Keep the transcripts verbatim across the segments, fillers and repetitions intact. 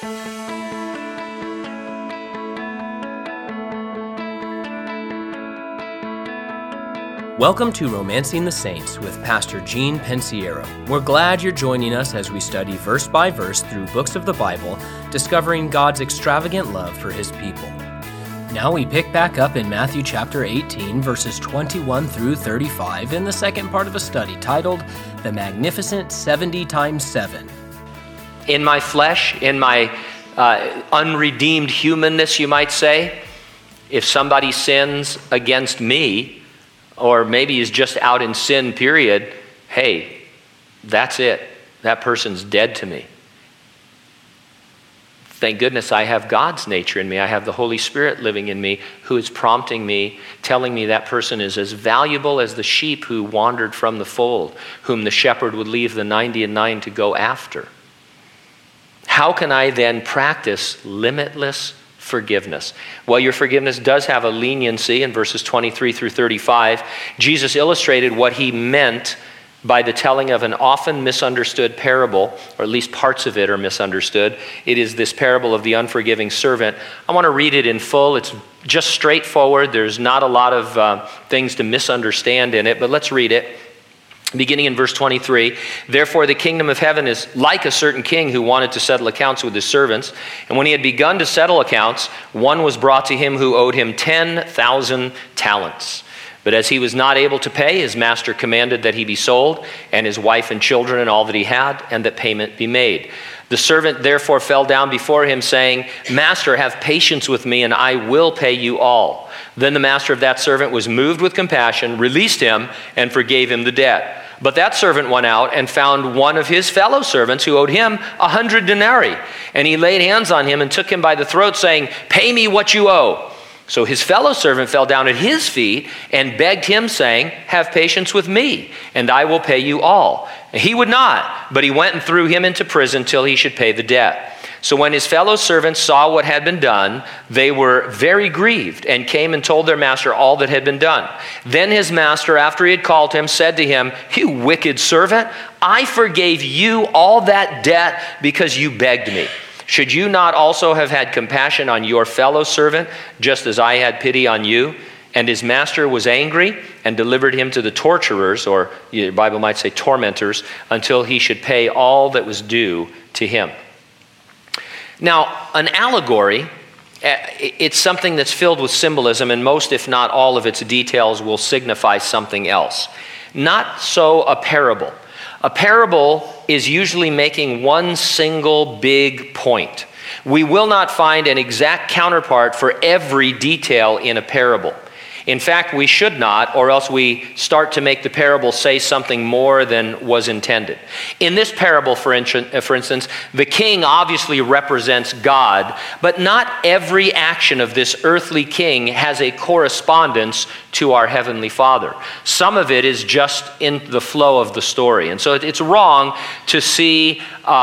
Welcome to Romancing the Saints with Pastor Gene Pensiero. We're glad you're joining us as we study verse by verse through books of the Bible, discovering God's extravagant love for His people. Now we pick back up in Matthew chapter eighteen, verses twenty-one through thirty-five, in the second part of a study titled The Magnificent seventy times seven. In my flesh, in my uh, unredeemed humanness, you might say, if somebody sins against me, or maybe is just out in sin, period, hey, that's it. That person's dead to me. Thank goodness I have God's nature in me. I have the Holy Spirit living in me who is prompting me, telling me that person is as valuable as the sheep who wandered from the fold, whom the shepherd would leave the ninety and nine to go after. How can I then practice limitless forgiveness? Well, your forgiveness does have a leniency in verses twenty-three through thirty-five. Jesus illustrated what he meant by the telling of an often misunderstood parable, or at least parts of it are misunderstood. It is this parable of the unforgiving servant. I want to read it in full. It's just straightforward. There's not a lot of uh, things to misunderstand in it, but let's read it. Beginning in verse twenty-three, therefore the kingdom of heaven is like a certain king who wanted to settle accounts with his servants. And when he had begun to settle accounts, one was brought to him who owed him ten thousand talents. But as he was not able to pay, his master commanded that he be sold, and his wife and children and all that he had, and that payment be made. The servant therefore fell down before him, saying, Master, have patience with me, and I will pay you all. Then the master of that servant was moved with compassion, released him, and forgave him the debt. But that servant went out and found one of his fellow servants who owed him a hundred denarii. And he laid hands on him and took him by the throat, saying, Pay me what you owe. So his fellow servant fell down at his feet and begged him, saying, Have patience with me, and I will pay you all. And he would not, but he went and threw him into prison till he should pay the debt. So when his fellow servants saw what had been done, they were very grieved and came and told their master all that had been done. Then his master, after he had called him, said to him, You wicked servant, I forgave you all that debt because you begged me. Should you not also have had compassion on your fellow servant, just as I had pity on you? And his master was angry and delivered him to the torturers, or the Bible might say tormentors, until he should pay all that was due to him. Now, an allegory, it's something that's filled with symbolism, and most, if not all of its details, will signify something else. Not so a parable. A parable is usually making one single big point. We will not find an exact counterpart for every detail in a parable. In fact, we should not, or else we start to make the parable say something more than was intended. In this parable, for instance, the king obviously represents God, but not every action of this earthly king has a correspondence to our Heavenly Father. Some of it is just in the flow of the story. And so it's wrong to see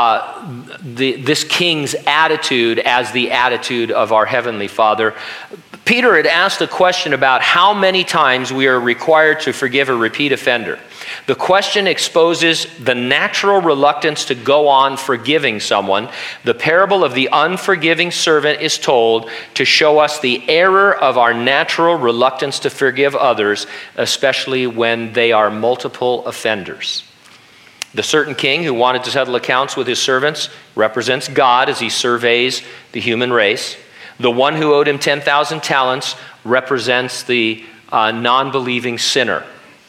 uh, the, this king's attitude as the attitude of our Heavenly Father. Peter had asked a question about how many times we are required to forgive a repeat offender. The question exposes the natural reluctance to go on forgiving someone. The parable of the unforgiving servant is told to show us the error of our natural reluctance to forgive others, especially when they are multiple offenders. The certain king who wanted to settle accounts with his servants represents God as he surveys the human race. The one who owed him ten thousand talents represents the uh, non-believing sinner.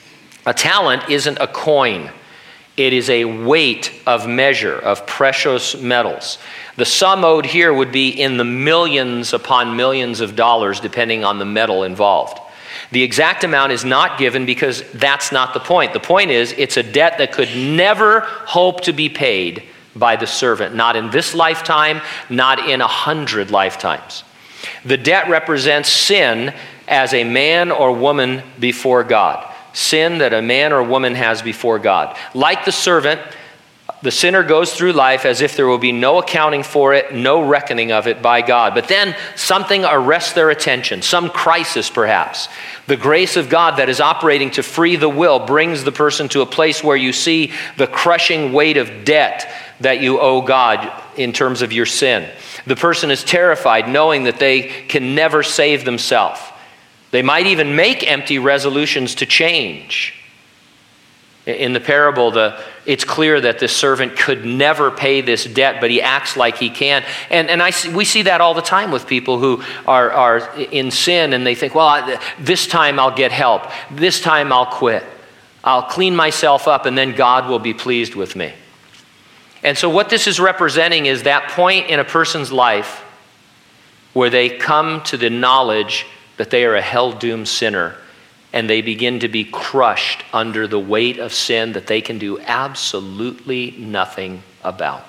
A talent isn't a coin. It is a weight of measure of precious metals. The sum owed here would be in the millions upon millions of dollars, depending on the metal involved. The exact amount is not given because that's not the point. The point is it's a debt that could never hope to be paid by the servant, not in this lifetime, not in a hundred lifetimes. The debt represents sin as a man or woman before God. Sin that a man or woman has before God. Like the servant, the sinner goes through life as if there will be no accounting for it, no reckoning of it by God. But then something arrests their attention, some crisis perhaps. The grace of God that is operating to free the will brings the person to a place where you see the crushing weight of debt that you owe God in terms of your sin. The person is terrified knowing that they can never save themselves. They might even make empty resolutions to change. In the parable, the, it's clear that this servant could never pay this debt, but he acts like he can. And, and I see, we see that all the time with people who are, are in sin, and they think, well, I, this time I'll get help. This time I'll quit. I'll clean myself up, and then God will be pleased with me. And so what this is representing is that point in a person's life where they come to the knowledge that they are a hell-doomed sinner, and they begin to be crushed under the weight of sin that they can do absolutely nothing about.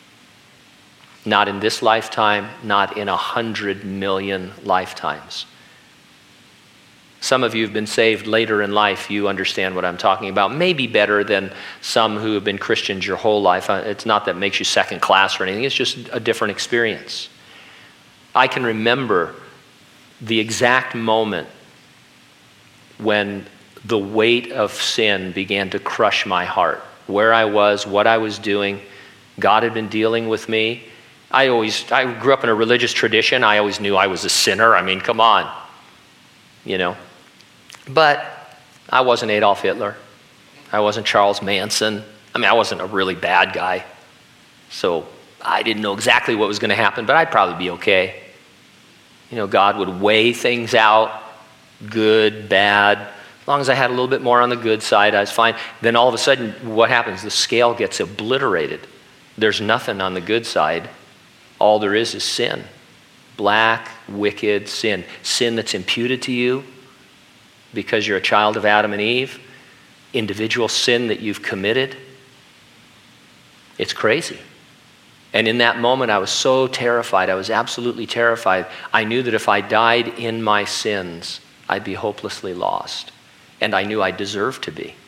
Not in this lifetime, not in a hundred million lifetimes. Some of you have been saved later in life. You understand what I'm talking about. Maybe better than some who have been Christians your whole life. It's not that makes you second class or anything. It's just a different experience. I can remember the exact moment when the weight of sin began to crush my heart. Where I was, what I was doing. God had been dealing with me. I always, I grew up in a religious tradition. I always knew I was a sinner. I mean, come on. You know. But I wasn't Adolf Hitler. I wasn't Charles Manson. I mean, I wasn't a really bad guy. So I didn't know exactly what was going to happen, but I'd probably be okay. You know, God would weigh things out. Good, bad. As long as I had a little bit more on the good side, I was fine. Then all of a sudden, what happens? The scale gets obliterated. There's nothing on the good side. All there is is sin. Black, wicked sin. Sin that's imputed to you because you're a child of Adam and Eve. Individual sin that you've committed. It's crazy. And in that moment, I was so terrified. I was absolutely terrified. I knew that if I died in my sins, I'd be hopelessly lost. And I knew I deserved to be.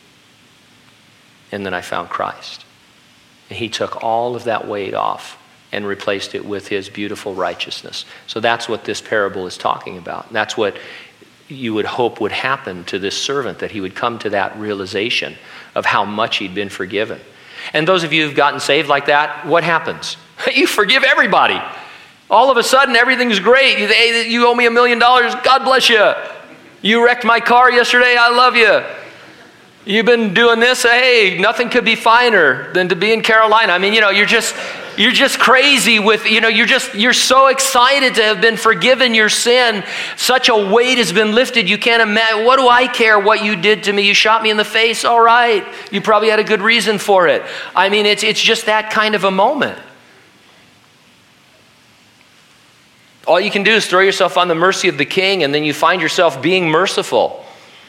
And then I found Christ. And he took all of that weight off and replaced it with his beautiful righteousness. So that's what this parable is talking about. That's what you would hope would happen to this servant, that he would come to that realization of how much he'd been forgiven. And those of you who've gotten saved like that, what happens? You forgive everybody. All of a sudden, everything's great. You, hey, you owe me a million dollars. God bless you. You wrecked my car yesterday. I love you. You've been doing this. Hey, nothing could be finer than to be in Carolina. I mean, you know, you're just you're just crazy with, you know, you're just you're so excited to have been forgiven your sin. Such a weight has been lifted. You can't imagine. What do I care what you did to me? You shot me in the face. All right. You probably had a good reason for it. I mean, it's it's just that kind of a moment. All you can do is throw yourself on the mercy of the King, and then you find yourself being merciful.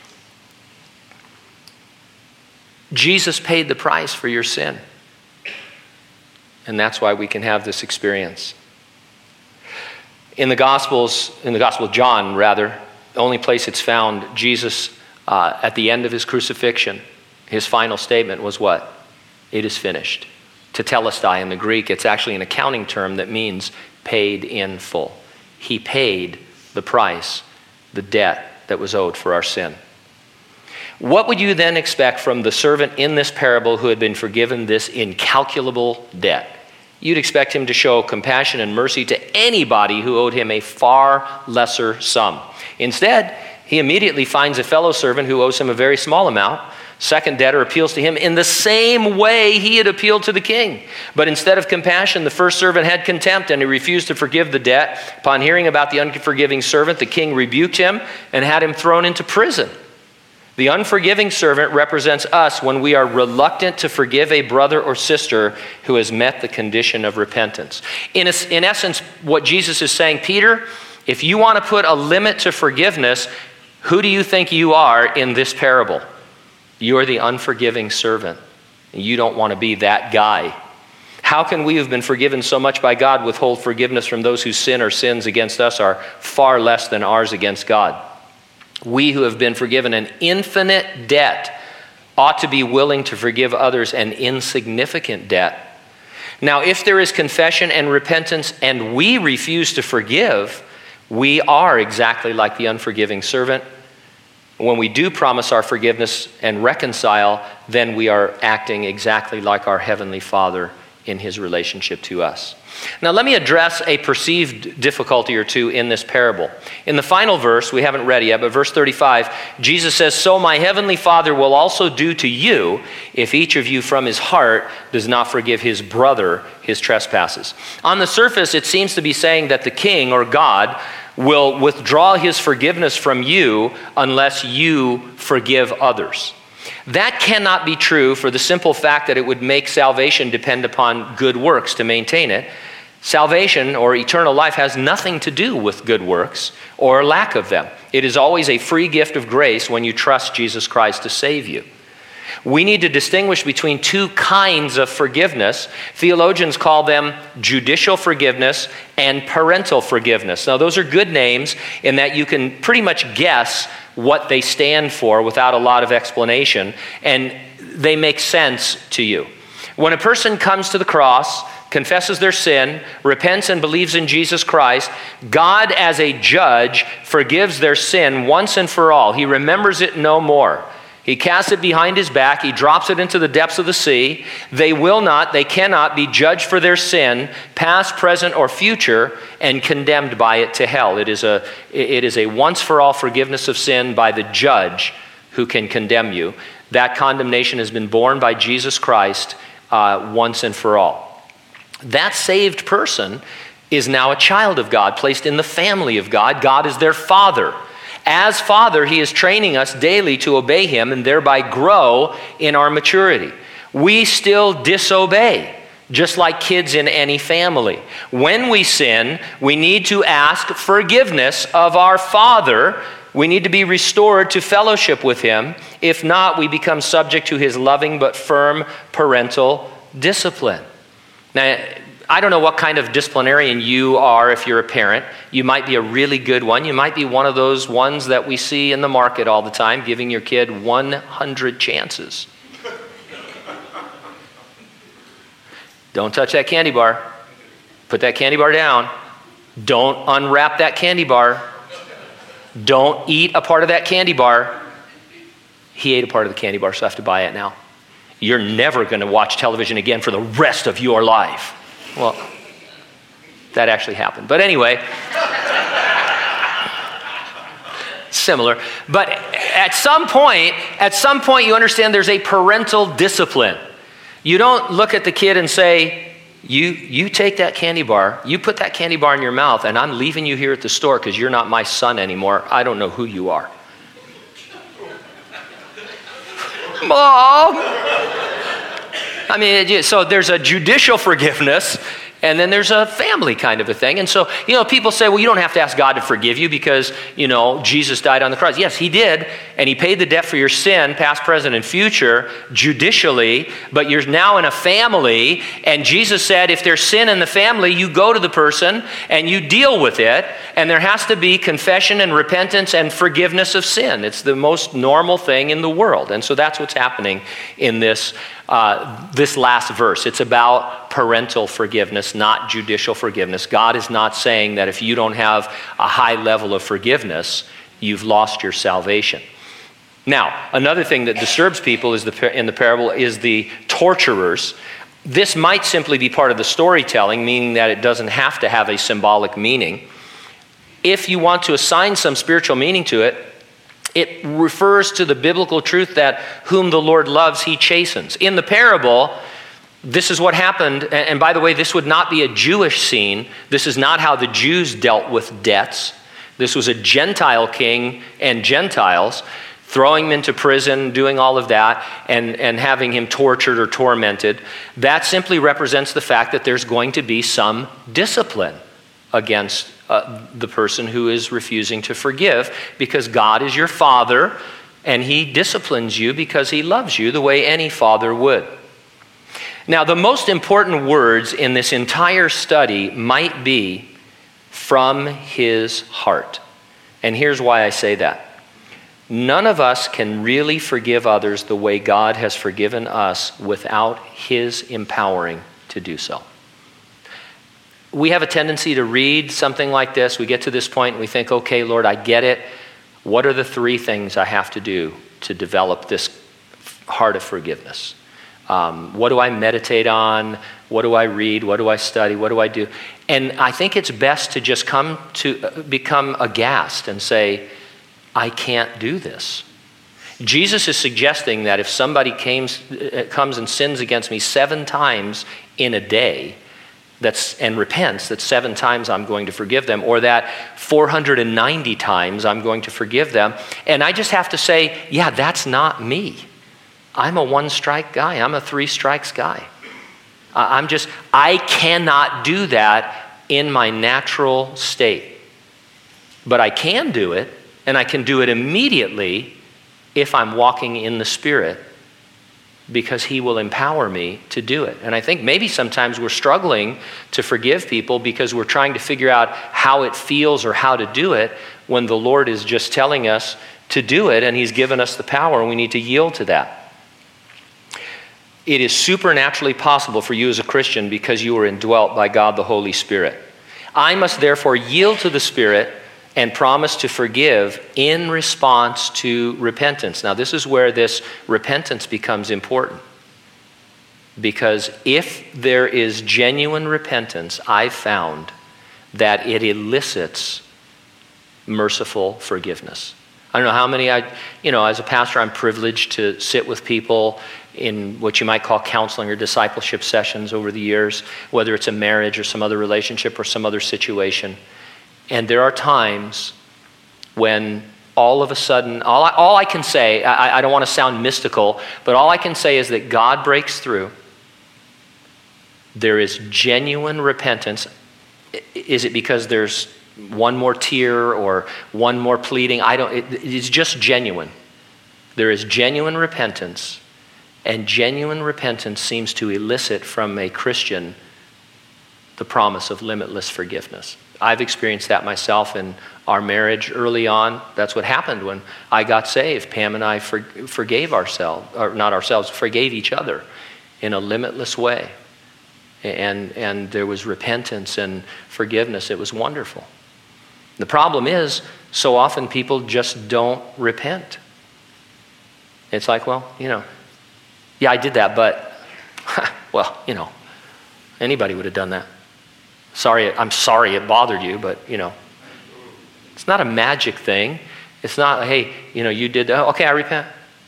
Jesus paid the price for your sin. And that's why we can have this experience. In the Gospels, in the Gospel of John, rather, the only place it's found, Jesus, uh, at the end of his crucifixion, his final statement was what? It is finished. Tetelestai in the Greek, it's actually an accounting term that means paid in full. He paid the price, the debt that was owed for our sin. What would you then expect from the servant in this parable who had been forgiven this incalculable debt? You'd expect him to show compassion and mercy to anybody who owed him a far lesser sum. Instead, he immediately finds a fellow servant who owes him a very small amount. Second debtor appeals to him in the same way he had appealed to the king. But instead of compassion, the first servant had contempt, and he refused to forgive the debt. Upon hearing about the unforgiving servant, the king rebuked him and had him thrown into prison. The unforgiving servant represents us when we are reluctant to forgive a brother or sister who has met the condition of repentance. In, a, in essence, what Jesus is saying, Peter, if you want to put a limit to forgiveness, who do you think you are in this parable? You are the unforgiving servant. And you don't want to be that guy. How can we who've been forgiven so much by God withhold forgiveness from those whose sin or sins against us are far less than ours against God? We who have been forgiven an infinite debt ought to be willing to forgive others an insignificant debt. Now, if there is confession and repentance and we refuse to forgive, we are exactly like the unforgiving servant. When we do promise our forgiveness and reconcile, then we are acting exactly like our Heavenly Father in his relationship to us. Now let me address a perceived difficulty or two in this parable. In the final verse, we haven't read it yet, but verse thirty-five, Jesus says, "So my heavenly Father will also do to you if each of you from his heart does not forgive his brother his trespasses." On the surface, it seems to be saying that the king or God will withdraw his forgiveness from you unless you forgive others. That cannot be true for the simple fact that it would make salvation depend upon good works to maintain it. Salvation or eternal life has nothing to do with good works or lack of them. It is always a free gift of grace when you trust Jesus Christ to save you. We need to distinguish between two kinds of forgiveness. Theologians call them judicial forgiveness and parental forgiveness. Now, those are good names in that you can pretty much guess what they stand for without a lot of explanation, and they make sense to you. When a person comes to the cross, confesses their sin, repents and believes in Jesus Christ, God as a judge forgives their sin once and for all. He remembers it no more. He casts it behind his back. He drops it into the depths of the sea. They will not, they cannot be judged for their sin, past, present, or future, and condemned by it to hell. It is a, it is a once-for-all forgiveness of sin by the judge who can condemn you. That condemnation has been borne by Jesus Christ uh, once and for all. That saved person is now a child of God, placed in the family of God. God is their Father. As Father, he is training us daily to obey him and thereby grow in our maturity. We still disobey, just like kids in any family. When we sin, we need to ask forgiveness of our Father. We need to be restored to fellowship with him. If not, we become subject to his loving but firm parental discipline. Now, I don't know what kind of disciplinarian you are if you're a parent. You might be a really good one. You might be one of those ones that we see in the market all the time, giving your kid one hundred chances. Don't touch that candy bar. Put that candy bar down. Don't unwrap that candy bar. Don't eat a part of that candy bar. He ate a part of the candy bar, so I have to buy it now. You're never going to watch television again for the rest of your life. Well, that actually happened. But anyway, similar. But at some point, at some point you understand there's a parental discipline. You don't look at the kid and say, you, you take that candy bar, you put that candy bar in your mouth, and I'm leaving you here at the store because you're not my son anymore. I don't know who you are. Mom! I mean, so there's a judicial forgiveness, and then there's a family kind of a thing. And so, you know, people say, well, you don't have to ask God to forgive you because, you know, Jesus died on the cross. Yes, he did, and he paid the debt for your sin, past, present, and future, judicially, but you're now in a family, and Jesus said if there's sin in the family, you go to the person and you deal with it, and there has to be confession and repentance and forgiveness of sin. It's the most normal thing in the world, and so that's what's happening in this Uh, this last verse. It's about parental forgiveness, not judicial forgiveness. God is not saying that if you don't have a high level of forgiveness, you've lost your salvation. Now, another thing that disturbs people is the, in the parable is the torturers. This might simply be part of the storytelling, meaning that it doesn't have to have a symbolic meaning. If you want to assign some spiritual meaning to it, it refers to the biblical truth that whom the Lord loves, he chastens. In the parable, this is what happened. And by the way, this would not be a Jewish scene. This is not how the Jews dealt with debts. This was a Gentile king and Gentiles throwing him into prison, doing all of that, and, and having him tortured or tormented. That simply represents the fact that there's going to be some discipline against Uh, the person who is refusing to forgive, because God is your Father and he disciplines you because he loves you the way any father would. Now, the most important words in this entire study might be from his heart. And here's why I say that. None of us can really forgive others the way God has forgiven us without his empowering to do so. We have a tendency to read something like this. We get to this point and we think, okay, Lord, I get it. What are the three things I have to do to develop this heart of forgiveness? Um, what do I meditate on? What do I read? What do I study? What do I do? And I think it's best to just come to uh, become aghast and say, I can't do this. Jesus is suggesting that if somebody came, uh, comes and sins against me seven times in a day, that's and repents, that seven times I'm going to forgive them, or that four hundred ninety times I'm going to forgive them. And I just have to say, yeah, that's not me. I'm a one-strike guy. I'm a three-strikes guy. I'm just, I cannot do that in my natural state. But I can do it, and I can do it immediately if I'm walking in the Spirit, because He will empower me to do it. And I think maybe sometimes we're struggling to forgive people because we're trying to figure out how it feels or how to do it, when the Lord is just telling us to do it, and He's given us the power, and we need to yield to that. It is supernaturally possible for you as a Christian because you are indwelt by God the Holy Spirit. I must therefore yield to the Spirit and promise to forgive in response to repentance. Now, this is where this repentance becomes important. Because if there is genuine repentance, I've found that it elicits merciful forgiveness. I don't know how many I, you know, as a pastor, I'm privileged to sit with people in what you might call counseling or discipleship sessions over the years, whether it's a marriage or some other relationship or some other situation. And there are times when all of a sudden, all I, all I can say, I, I don't want to sound mystical, but all I can say is that God breaks through. There is genuine repentance. Is it because there's one more tear or one more pleading? I don't, it, it's just genuine. There is genuine repentance, and genuine repentance seems to elicit from a Christian the promise of limitless forgiveness. I've experienced that myself in our marriage early on. That's what happened when I got saved. Pam and I for, forgave ourselves, or not ourselves, forgave each other in a limitless way. And, and there was repentance and forgiveness. It was wonderful. The problem is, so often people just don't repent. It's like, well, you know, yeah, I did that, but, well, you know, anybody would have done that. Sorry, I'm sorry it bothered you, but, you know, it's not a magic thing. It's not, hey, you know, you did that. Okay, I repent.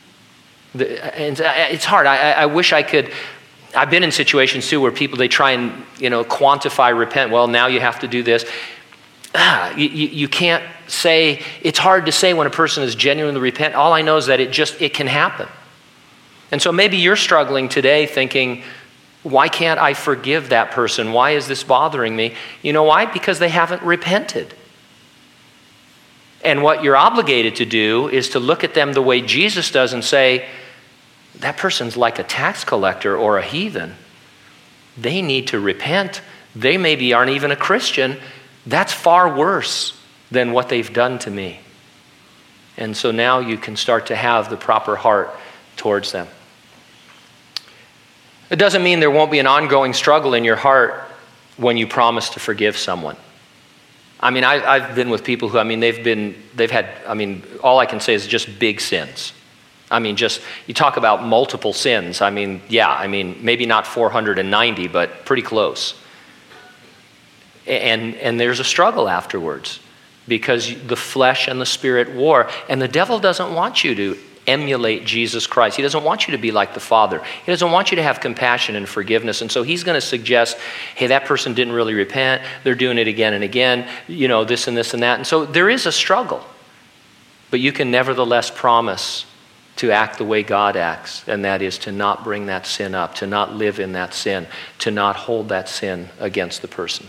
And it's hard. I, I wish I could. I've been in situations, too, where people, they try and, you know, quantify repent. Well, now you have to do this. Ah, you, you can't say, it's hard to say when a person is genuinely repent. All I know is that it just, it can happen. And so maybe you're struggling today thinking, why can't I forgive that person? Why is this bothering me? You know why? Because they haven't repented. And what you're obligated to do is to look at them the way Jesus does and say, that person's like a tax collector or a heathen. They need to repent. They maybe aren't even a Christian. That's far worse than what they've done to me. And so now you can start to have the proper heart towards them. It doesn't mean there won't be an ongoing struggle in your heart when you promise to forgive someone. I mean, I, I've been with people who, I mean, they've been, they've had, I mean, all I can say is just big sins. I mean, just, you talk about multiple sins. I mean, yeah, I mean, maybe not four hundred ninety, but pretty close. And, and there's a struggle afterwards because the flesh and the spirit war, and the devil doesn't want you to emulate Jesus Christ. He doesn't want you to be like the Father. He doesn't want you to have compassion and forgiveness. And so he's going to suggest, hey, that person didn't really repent. They're doing it again and again, you know, this and this and that. And so there is a struggle. But you can nevertheless promise to act the way God acts, and that is to not bring that sin up, to not live in that sin, to not hold that sin against the person.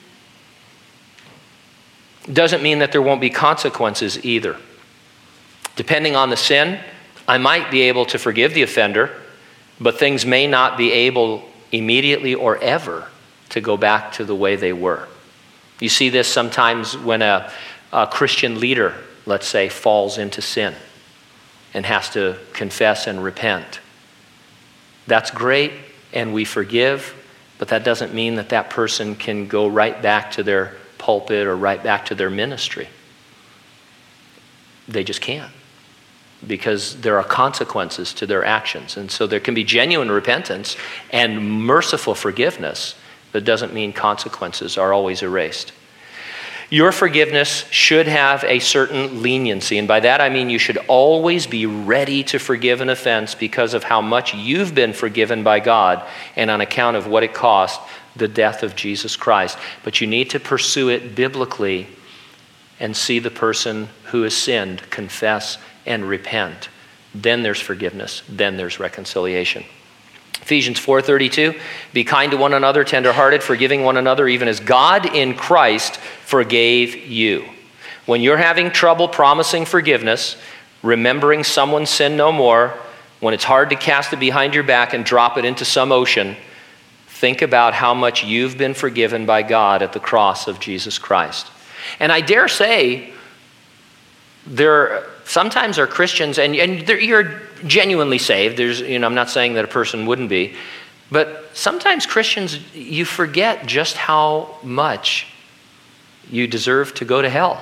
Doesn't mean that there won't be consequences either. Depending on the sin, I might be able to forgive the offender, but things may not be able immediately or ever to go back to the way they were. You see this sometimes when a, a Christian leader, let's say, falls into sin and has to confess and repent. That's great, and we forgive, but that doesn't mean that that person can go right back to their pulpit or right back to their ministry. They just can't. because there are consequences to their actions. And so there can be genuine repentance and merciful forgiveness, but doesn't mean consequences are always erased. Your forgiveness should have a certain leniency, and by that I mean you should always be ready to forgive an offense because of how much you've been forgiven by God and on account of what it cost, the death of Jesus Christ. But you need to pursue it biblically and see the person who has sinned confess and repent. Then there's forgiveness. Then there's reconciliation. Ephesians four thirty-two, be kind to one another, tenderhearted, forgiving one another, even as God in Christ forgave you. When you're having trouble promising forgiveness, remembering someone's sin no more, when it's hard to cast it behind your back and drop it into some ocean, think about how much you've been forgiven by God at the cross of Jesus Christ. And I dare say, there sometimes are Christians, and, and you're genuinely saved. There's, you know, I'm not saying that a person wouldn't be, but sometimes Christians, you forget just how much you deserve to go to hell.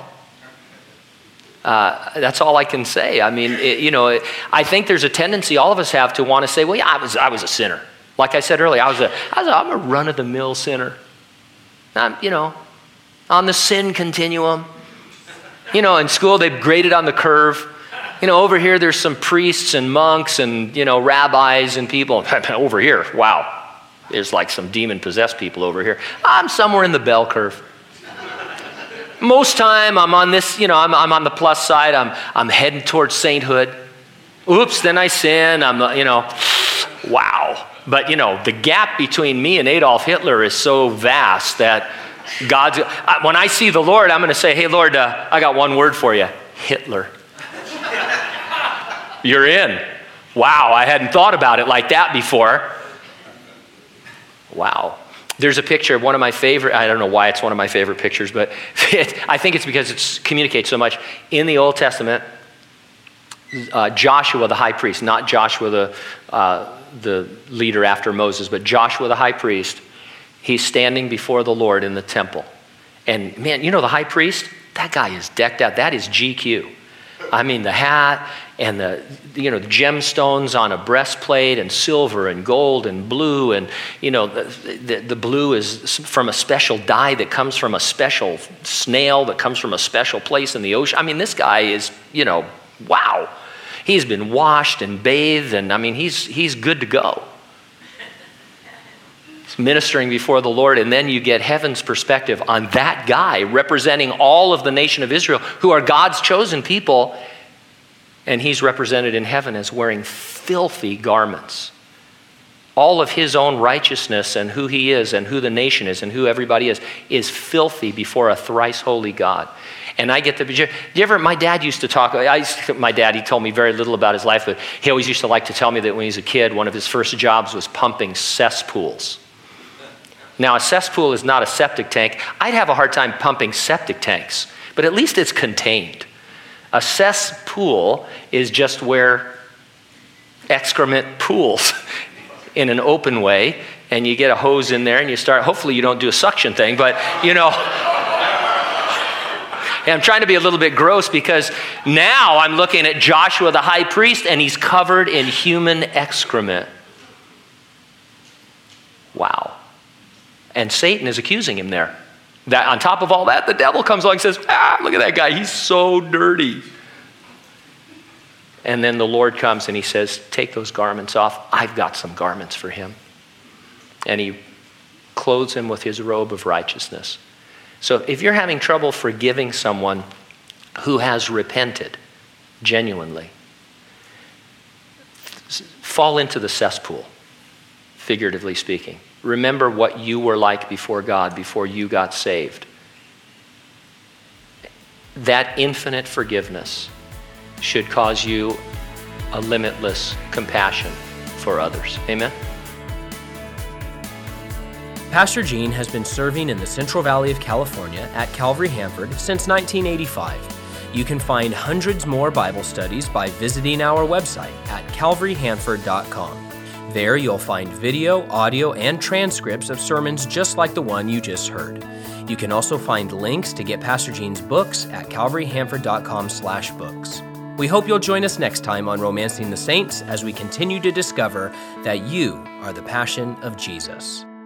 Uh, that's all I can say. I mean, it, you know, it, I think there's a tendency all of us have to want to say, well, yeah, I was, I was a sinner. Like I said earlier, I was a, I was a, I'm a run-of-the-mill sinner. I'm, you know, on the sin continuum. You know, in school, they graded on the curve. You know, over here, there's some priests and monks and, you know, rabbis and people. Over here, wow, there's like some demon-possessed people over here. I'm somewhere in the bell curve. Most time, I'm on this, you know, I'm, I'm on the plus side. I'm, I'm heading towards sainthood. Oops, then I sin. I'm, you know, wow. But, you know, the gap between me and Adolf Hitler is so vast that God's, when I see the Lord, I'm going to say, hey, Lord, uh, I got one word for you. Hitler. You're in. Wow, I hadn't thought about it like that before. Wow. There's a picture of one of my favorite, I don't know why it's one of my favorite pictures, but it, I think it's because it communicates so much. In the Old Testament, uh, Joshua the high priest, not Joshua the, uh, the leader after Moses, but Joshua the high priest, he's standing before the Lord in the temple. And man, you know the high priest? That guy is decked out. That is G Q. I mean, the hat and the, you know, the gemstones on a breastplate and silver and gold and blue. And, you know, the, the, the blue is from a special dye that comes from a special snail that comes from a special place in the ocean. I mean, this guy is, you know, wow. He's been washed and bathed, and I mean, he's he's good to go. Ministering before the Lord, and then you get heaven's perspective on that guy representing all of the nation of Israel, who are God's chosen people, and he's represented in heaven as wearing filthy garments. All of his own righteousness and who he is and who the nation is and who everybody is, is filthy before a thrice holy God. And I get the, do you ever, my dad used to talk, I used to, my dad, he told me very little about his life, but he always used to like to tell me that when he was a kid, one of his first jobs was pumping cesspools. Now, a cesspool is not a septic tank. I'd have a hard time pumping septic tanks, but at least it's contained. A cesspool is just where excrement pools in an open way, and you get a hose in there and you start, hopefully you don't do a suction thing, but you know. And I'm trying to be a little bit gross because now I'm looking at Joshua the high priest and he's covered in human excrement. Wow. And Satan is accusing him there. That on top of all that, the devil comes along and says, ah, look at that guy, he's so dirty. And then the Lord comes and he says, take those garments off. I've got some garments for him. And he clothes him with his robe of righteousness. So if you're having trouble forgiving someone who has repented genuinely, fall into the cesspool, figuratively speaking. Remember what you were like before God, before you got saved. That infinite forgiveness should cause you a limitless compassion for others. Amen? Pastor Gene has been serving in the Central Valley of California at Calvary Hanford since nineteen eighty-five. You can find hundreds more Bible studies by visiting our website at calvary hanford dot com. There you'll find video, audio, and transcripts of sermons just like the one you just heard. You can also find links to get Pastor Gene's books at calvary hanford dot com slash books. We hope you'll join us next time on Romancing the Saints as we continue to discover that you are the passion of Jesus.